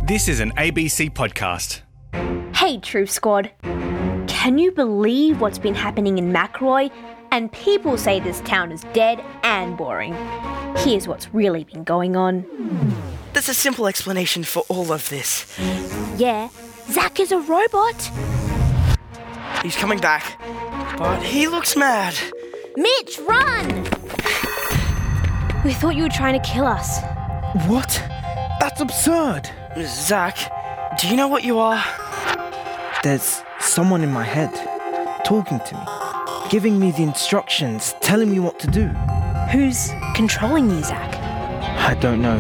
This is an ABC podcast. Hey, Truth Squad. Can you believe what's been happening in McRoy? And people say this town is dead and boring. Here's what's really been going on. There's a simple explanation for all of this. Yeah, Zach is a robot. He's coming back, but he looks mad. Mitch, run! We thought you were trying to kill us. What? That's absurd. Zach, do you know what you are? There's someone in my head talking to me, giving me the instructions, telling me what to do. Who's controlling you, Zach? I don't know.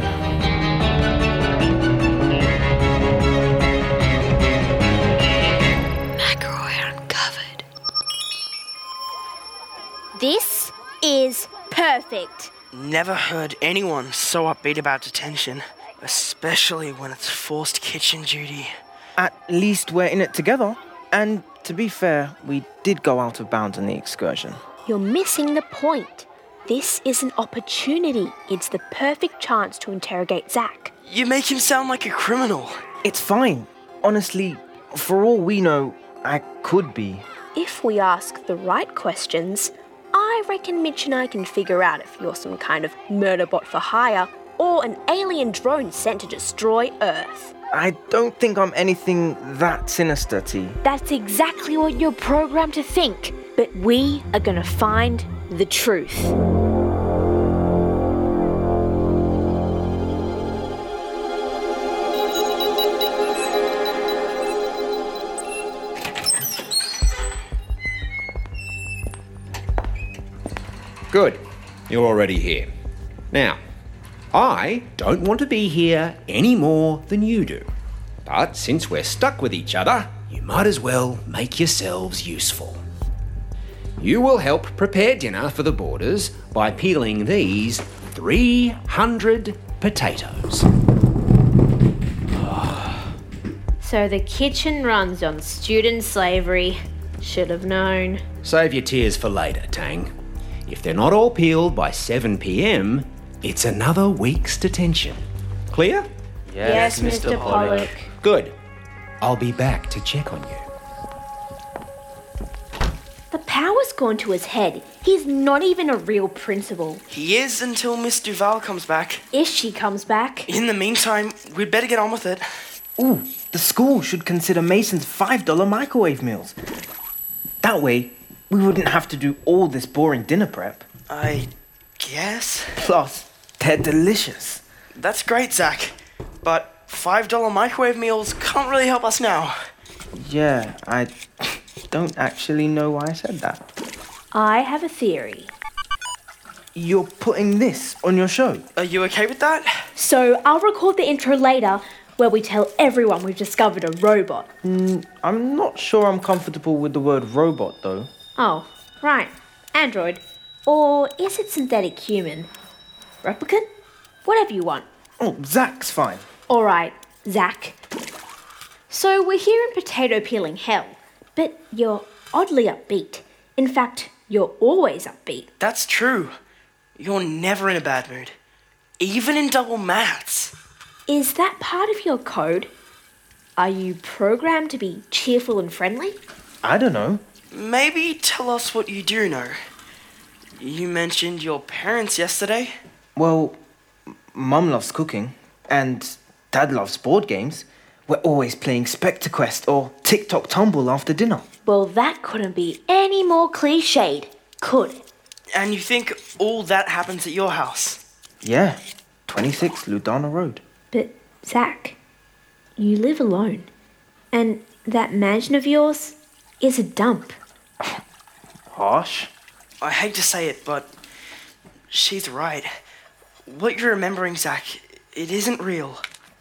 McRoy Uncovered. This is perfect. Never heard anyone so upbeat about detention, especially when it's forced kitchen duty. At least we're in it together. And to be fair, we did go out of bounds on the excursion. You're missing the point. This is an opportunity. It's the perfect chance to interrogate Zach. You make him sound like a criminal. It's fine. Honestly, for all we know, I could be. If we ask the right questions, I reckon Mitch and I can figure out if you're some kind of murder bot for hire or an alien drone sent to destroy Earth. I don't think I'm anything that sinister, T. That's exactly what you're programmed to think. But we are gonna find the truth. Good. You're already here. Now, I don't want to be here any more than you do. But since we're stuck with each other, you might as well make yourselves useful. You will help prepare dinner for the boarders by peeling these 300 potatoes. So the kitchen runs on student slavery. Should have known. Save your tears for later, Tang. If they're not all peeled by 7 p.m, it's another week's detention. Clear? Yes, Mr. Pollock. Good. I'll be back to check on you. The power's gone to his head. He's not even a real principal. He is until Miss Duval comes back. If she comes back. In the meantime, we'd better get on with it. Ooh, the school should consider Mason's $5 microwave meals. That way, we wouldn't have to do all this boring dinner prep. I guess? Plus, they're delicious. That's great, Zach. But $5 microwave meals can't really help us now. Yeah, I don't actually know why I said that. I have a theory. You're putting this on your show? Are you okay with that? So I'll record the intro later where we tell everyone we've discovered a robot. I'm not sure I'm comfortable with the word robot, though. Oh, right. Android. Or is it synthetic human? Replicant? Whatever you want. Oh, Zach's fine. All right, Zach. So we're here in potato peeling hell, but you're oddly upbeat. In fact, you're always upbeat. That's true. You're never in a bad mood. Even in double maths. Is that part of your code? Are you programmed to be cheerful and friendly? I don't know. Maybe tell us what you do know. You mentioned your parents yesterday. Well, Mum loves cooking, and Dad loves board games. We're always playing Spectre Quest or TikTok Tumble after dinner. Well, that couldn't be any more cliched, could it? And you think all that happens at your house? Yeah, 26 Ludana Road. But, Zach, you live alone. And that mansion of yours is a dump. Harsh. I hate to say it, but she's right. What you're remembering, Zach, it isn't real.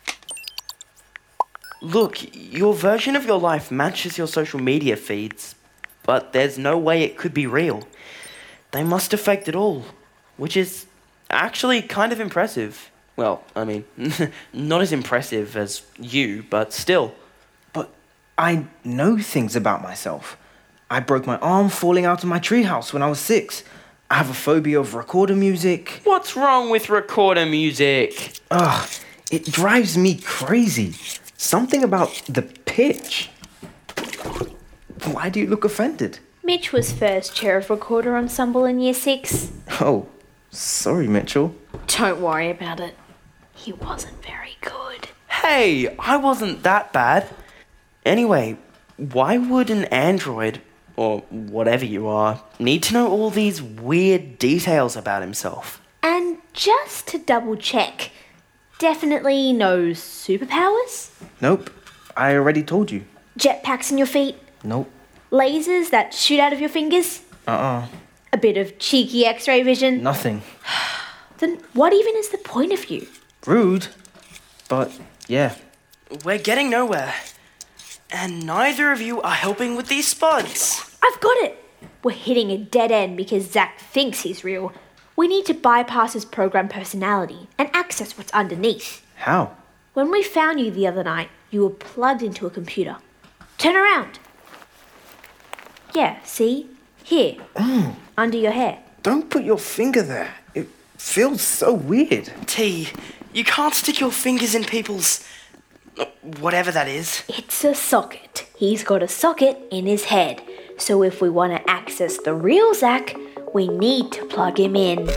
Look, your version of your life matches your social media feeds, but there's no way it could be real. They must have faked it all, which is actually kind of impressive. Well, I mean, not as impressive as you, but still. But I know things about myself. I broke my arm falling out of my treehouse when I was 6. I have a phobia of recorder music. What's wrong with recorder music? Ugh, It drives me crazy. Something about the pitch. Why do you look offended? Mitch was first chair of recorder ensemble in Year 6. Oh, sorry, Mitchell. Don't worry about it. He wasn't very good. Hey, I wasn't that bad. Anyway, why would an android, or whatever you are, need to know all these weird details about himself? And just to double check, definitely no superpowers? Nope, I already told you. Jetpacks in your feet? Nope. Lasers that shoot out of your fingers? Uh-uh. A bit of cheeky x-ray vision? Nothing. Then what even is the point of you? Rude. But, yeah. We're getting nowhere. And neither of you are helping with these spuds. I've got it! We're hitting a dead end because Zach thinks he's real. We need to bypass his program personality and access what's underneath. How? When we found you the other night, you were plugged into a computer. Turn around. Yeah, see? Here. Under your hair. Don't put your finger there. It feels so weird. T, you can't stick your fingers in people's... whatever that is. It's a socket. He's got a socket in his head. So if we want to access the real Zach, we need to plug him in.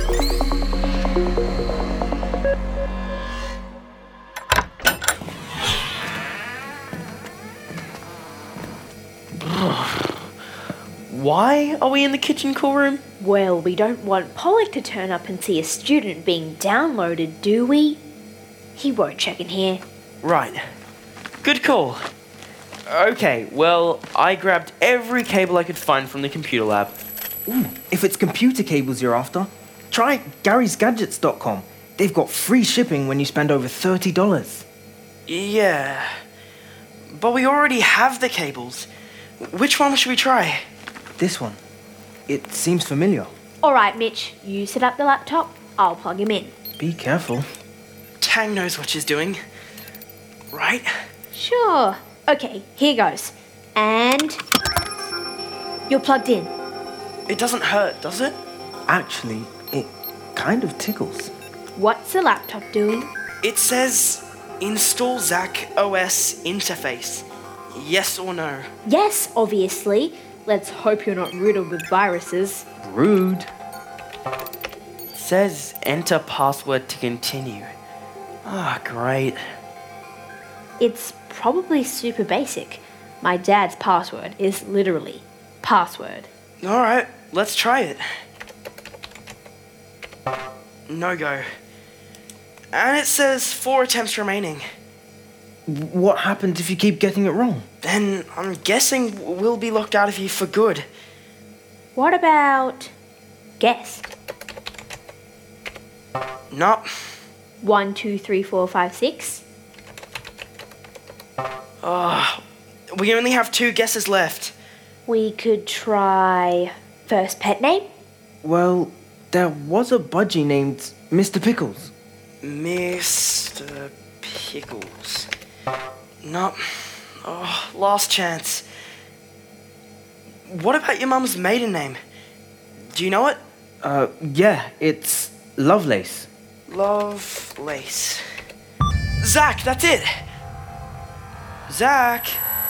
Why are we in the kitchen cool room? Well, we don't want Pollock to turn up and see a student being downloaded, do we? He won't check in here. Right. Good call. Okay, well, I grabbed every cable I could find from the computer lab. Ooh, if it's computer cables you're after, try Gary'sGadgets.com. They've got free shipping when you spend over $30. Yeah. But we already have the cables. Which one should we try? This one. It seems familiar. Alright, Mitch, you set up the laptop, I'll plug him in. Be careful. Tang knows what she's doing. Right? Sure. Okay, here goes. And... you're plugged in. It doesn't hurt, does it? Actually, it kind of tickles. What's the laptop doing? It says, install Zach OS interface. Yes or no? Yes, obviously. Let's hope you're not riddled with viruses. Rude. It says enter password to continue. Ah, great. It's probably super basic. My dad's password is literally password. Alright, let's try it. No go. And it says 4 attempts remaining. What happens if you keep getting it wrong? Then I'm guessing we'll be locked out of here for good. What about... guess? Nope. 1, 2, 3, 4, 5, 6? We only have 2 guesses left. We could try first pet name? Well, there was a budgie named Mr. Pickles. Mr. Pickles. Nope. Oh, last chance. What about your mum's maiden name? Do you know it? Yeah, it's Lovelace. Lovelace. Zach, that's it! Zach!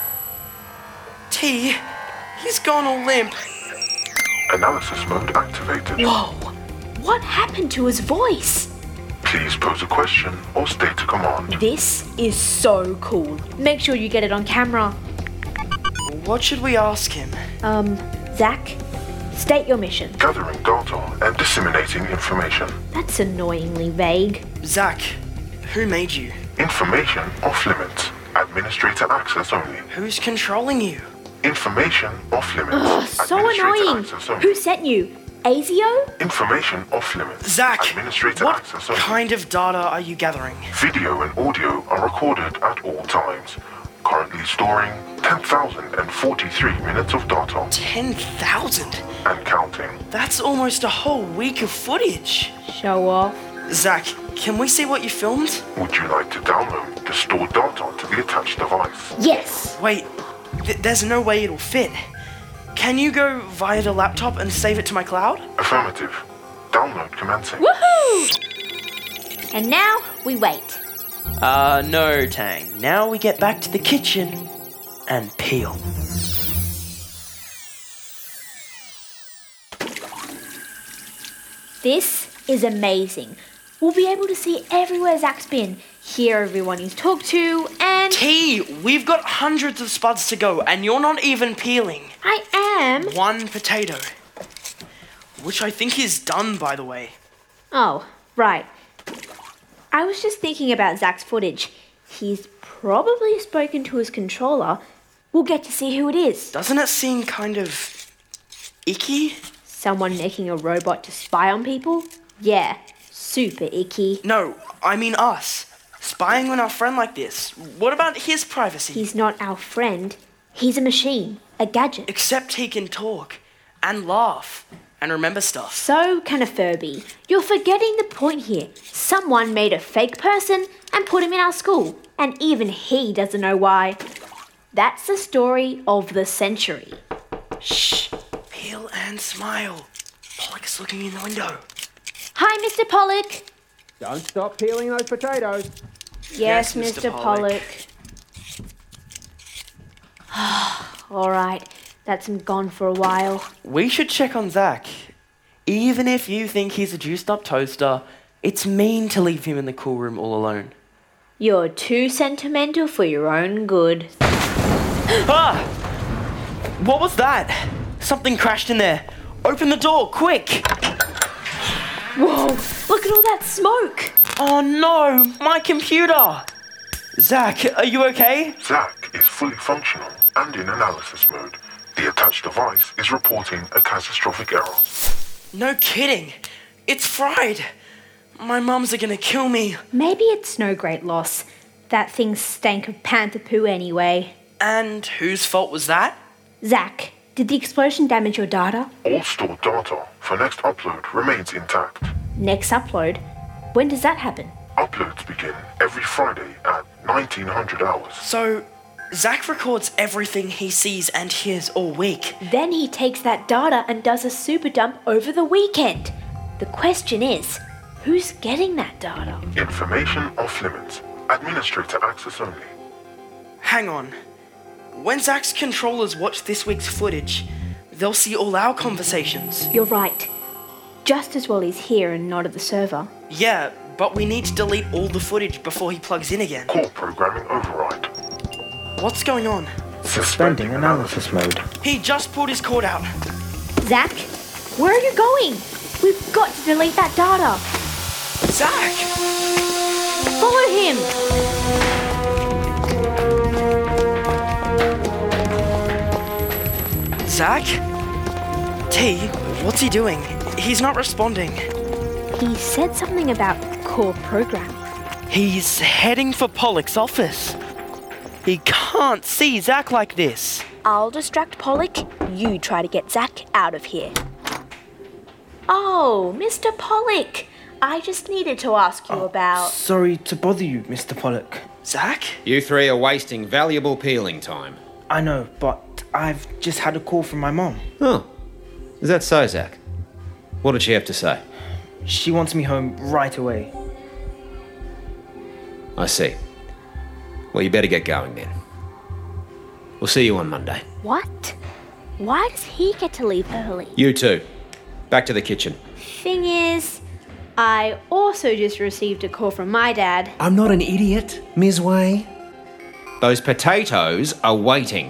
T, he's gone all limp. Analysis mode activated. Whoa! What happened to his voice? Please pose a question or state a command. This is so cool. Make sure you get it on camera. What should we ask him? Zach, state your mission. Gathering data and disseminating information. That's annoyingly vague. Zach, who made you? Information off limits. Administrator access only. Who's controlling you? Information off limits. Ugh, so Administrator annoying. access only. Who sent you? ASIO? Information off limits. Zach, Administrator what access only. kind of data are you gathering? Video and audio are recorded at all times. Currently storing 10,043 minutes of data 10,000? and counting. That's almost a whole week of footage. Show off. Zach, can we see what you filmed? Would you like to download the stored data to the attached device? Yes. Wait, there's no way it'll fit. Can you go via the laptop and save it to my cloud? Affirmative. Download commencing. Woohoo! And now we wait. No, Tang. Now we get back to the kitchen and peel. This is amazing. We'll be able to see everywhere Zach's been, hear everyone he's talked to, and... T, we've got hundreds of spuds to go, and you're not even peeling. I am. One potato. Which I think is done, by the way. Oh, right. I was just thinking about Zach's footage. He's probably spoken to his controller. We'll get to see who it is. Doesn't it seem kind of icky? Someone making a robot to spy on people? Yeah, super icky. No, I mean us. Spying on our friend like this. What about his privacy? He's not our friend. He's a machine, a gadget. Except he can talk and laugh and remember stuff. So can a Furby. You're forgetting the point here. Someone made a fake person and put him in our school. And even he doesn't know why. That's the story of the century. Shh. Peel and smile. Pollock's looking in the window. Hi, Mr. Pollock. Don't stop peeling those potatoes. Yes, Yes, Mr. Mr. Pollock. All right, that's him gone for a while. We should check on Zach. Even if you think he's a juiced up toaster, it's mean to leave him in the cool room all alone. You're too sentimental for your own good. Ah! What was that? Something crashed in there. Open the door, quick! Whoa, look at all that smoke. Oh no, my computer! Zach, are you okay? Zach is fully functional and in analysis mode. The attached device is reporting a catastrophic error. No kidding. It's fried. My mums are gonna kill me. Maybe it's no great loss. That thing stank of panther poo anyway. And whose fault was that? Zach, did the explosion damage your data? All stored data for next upload remains intact. Next upload? When does that happen? Uploads begin every Friday at 1900 hours. So, Zach records everything he sees and hears all week. Then he takes that data and does a super dump over the weekend. The question is, who's getting that data? Information off limits. Administrator access only. Hang on. When Zach's controllers watch this week's footage, they'll see all our conversations. You're right. Just as well he's here and not at the server. Yeah, but we need to delete all the footage before he plugs in again. Core programming override. What's going on? Suspending analysis mode. He just pulled his cord out. Zach, where are you going? We've got to delete that data. Zach! Follow him. Zach? T, what's he doing? He's not responding. He said something about core programming. He's heading for Pollock's office. He can't see Zach like this. I'll distract Pollock. You try to get Zach out of here. Oh, Mr. Pollock. I just needed to ask you about... Sorry to bother you, Mr. Pollock. Zach? You three are wasting valuable peeling time. I know, but I've just had a call from my mom. Oh, is that so, Zach? What did she have to say? She wants me home right away. I see. Well, you better get going then. We'll see you on Monday. What? Why does he get to leave early? You too. Back to the kitchen. Thing is, I also just received a call from my dad. I'm not an idiot, Ms. Way. Those potatoes are waiting.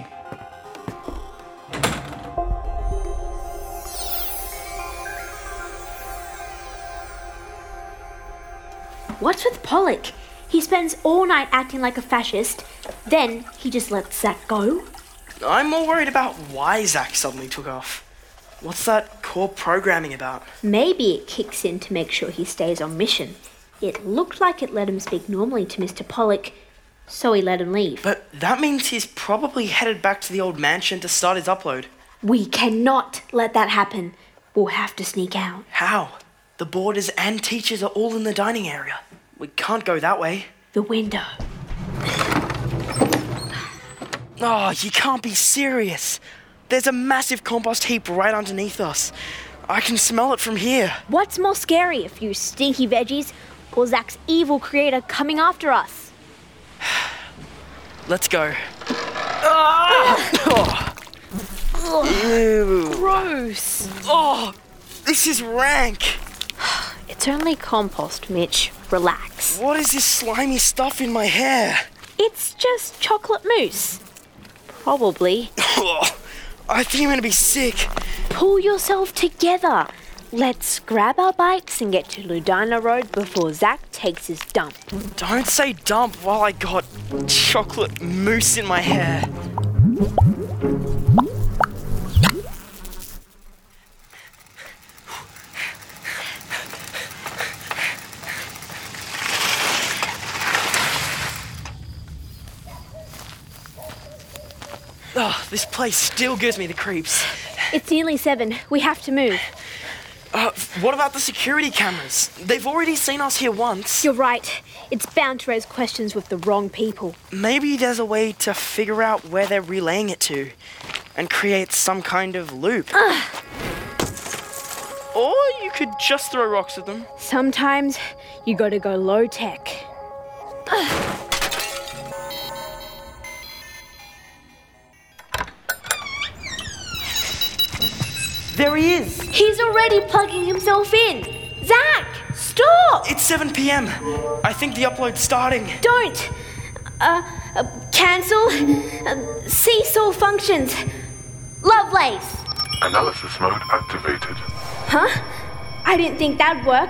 What's with Pollock? He spends all night acting like a fascist, then he just lets Zach go? I'm more worried about why Zach suddenly took off. What's that core programming about? Maybe it kicks in to make sure he stays on mission. It looked like it let him speak normally to Mr. Pollock, so he let him leave. But that means he's probably headed back to the old mansion to start his upload. We cannot let that happen. We'll have to sneak out. How? The boarders and teachers are all in the dining area. We can't go that way. The window. Oh, you can't be serious. There's a massive compost heap right underneath us. I can smell it from here. What's more scary, a few stinky veggies or Zach's evil creator coming after us? Let's go. Ew. Gross. Oh, this is rank. It's only compost, Mitch. Relax. What is this slimy stuff in my hair? It's just chocolate mousse. Probably. I think I'm gonna be sick. Pull yourself together. Let's grab our bikes and get to Ludina Road before Zach takes his dump. Don't say dump while I got chocolate mousse in my hair. Oh, this place still gives me the creeps. It's nearly 7. We have to move. What about the security cameras? They've already seen us here once. You're right. It's bound to raise questions with the wrong people. Maybe there's a way to figure out where they're relaying it to and create some kind of loop. Or you could just throw rocks at them. Sometimes you gotta go low tech. There he is. He's already plugging himself in. Zach, stop! It's 7 p.m. I think the upload's starting. Don't. Cancel. Seesaw functions. Lovelace. Analysis mode activated. Huh? I didn't think that'd work.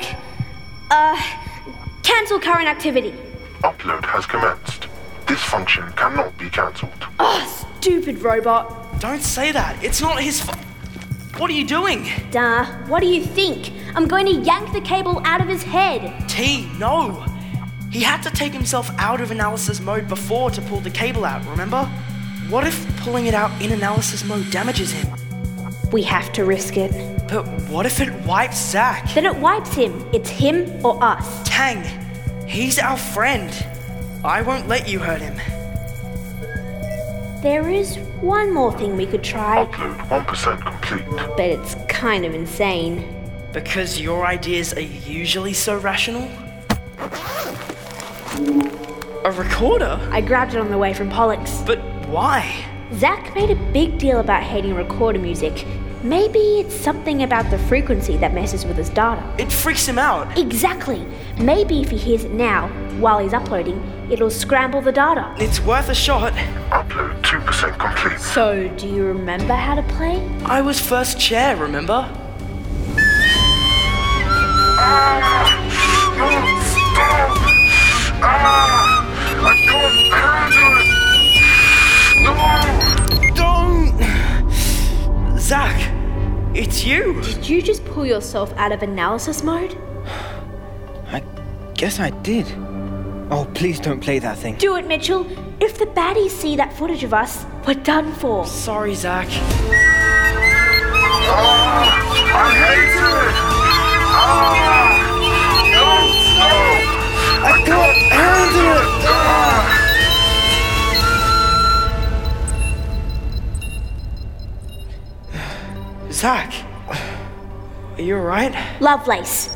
Cancel current activity. Upload has commenced. This function cannot be cancelled. Oh, stupid robot. Don't say that. It's not his fault. What are you doing? Duh, what do you think? I'm going to yank the cable out of his head. T, no. He had to take himself out of analysis mode before to pull the cable out, remember? What if pulling it out in analysis mode damages him? We have to risk it. But what if it wipes Zach? Then it wipes him. It's him or us. Tang, he's our friend. I won't let you hurt him. There is one more thing we could try, Upload 1% complete. but it's kind of insane. Because your ideas are usually so rational? A recorder? I grabbed it on the way from Pollock's. But why? Zach made a big deal about hating recorder music. Maybe it's something about the frequency that messes with his data. It freaks him out. Exactly. Maybe if he hears it now, while he's uploading, it'll scramble the data. It's worth a shot. Upload 2% complete. So, do you remember how to play? I was first chair, remember? I can't handle it! Don't! Zach, it's you. Did you just pull yourself out of analysis mode? I guess I did. Oh, please don't play that thing. Do it, Mitchell. If the baddies see that footage of us, we're done for. Sorry, Zach. I hate it! No! I can't handle it! Zach, are you alright? Lovelace.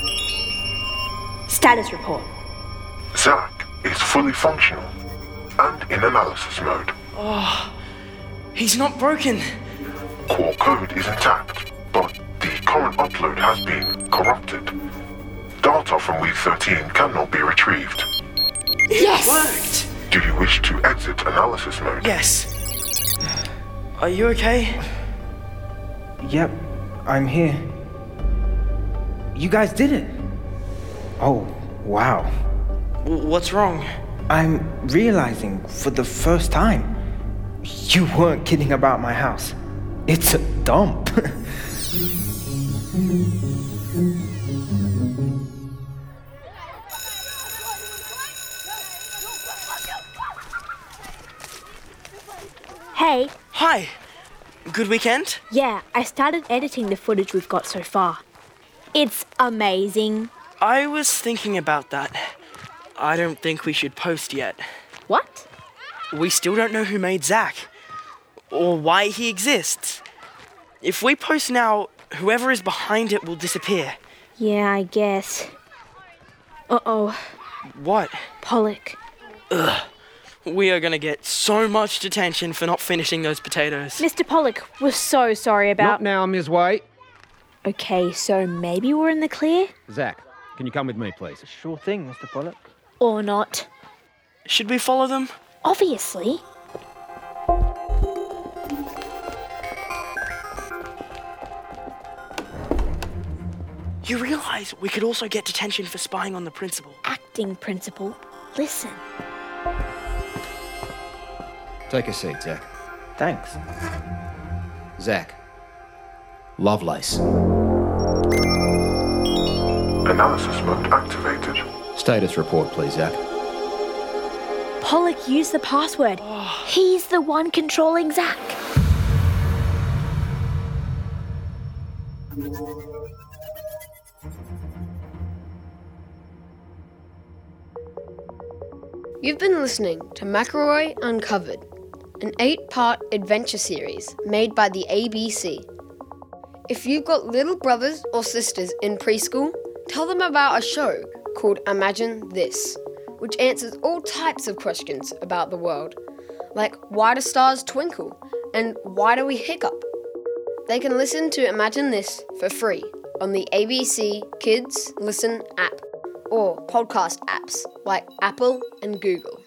Status report. Zach is fully functional and in analysis mode. He's not broken. Core code is intact, but the current upload has been corrupted. Data from week 13 cannot be retrieved. Yes! Worked. Do you wish to exit analysis mode? Yes. Are you okay? Yep, I'm here. You guys did it. Oh, wow. What's wrong? I'm realizing for the first time, you weren't kidding about my house. It's a dump. Hey, Hi. Good weekend? yeah, I started editing the footage we've got so far. It's amazing. I was thinking about that. I don't think we should post yet. What? We still don't know who made Zach. Or why he exists. If we post now, whoever is behind it will disappear. Yeah, I guess. Uh-oh, What? Pollock. We are going to get so much detention for not finishing those potatoes. Mr. Pollock, we're so sorry about... Not now, Ms. White. Okay, so maybe we're in the clear? Zach, can you come with me, please? Sure thing, Mr. Pollock. Or not? Should we follow them? Obviously. You realise we could also get detention for spying on the principal. Acting principal, listen. Take a seat, Zach. Thanks. Zach. Lovelace. Analysis mode activated. Status report, please, Zach. Pollock used the password. He's the one controlling Zach. You've been listening to McElroy Uncovered, an 8-part adventure series made by the ABC. If you've got little brothers or sisters in preschool, tell them about a show called Imagine This, which answers all types of questions about the world, like why do stars twinkle and why do we hiccup? They can listen to Imagine This for free on the ABC Kids Listen app or podcast apps like Apple and Google.